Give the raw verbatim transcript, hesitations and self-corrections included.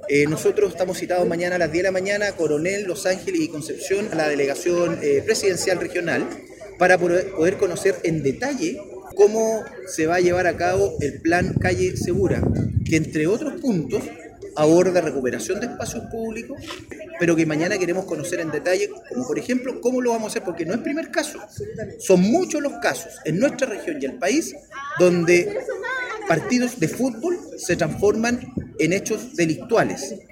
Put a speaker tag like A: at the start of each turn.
A: Eh, nosotros estamos citados mañana a las diez de la mañana, Coronel, Los Ángeles y Concepción, a la delegación eh, presidencial regional, para poder, poder conocer en detalle cómo se va a llevar a cabo el plan Calle Segura, que entre otros puntos aborda recuperación de espacios públicos, pero que mañana queremos conocer en detalle, como por ejemplo, cómo lo vamos a hacer, porque no es el primer caso. Son muchos los casos en nuestra región y el país donde partidos de fútbol se transforman en hechos delictuales.